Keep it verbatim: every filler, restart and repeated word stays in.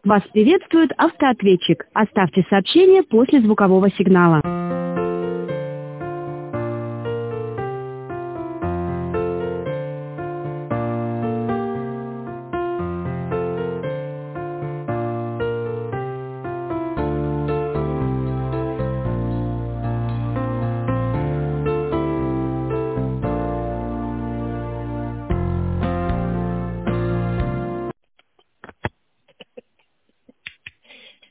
Вас приветствует автоответчик. Оставьте сообщение после звукового сигнала.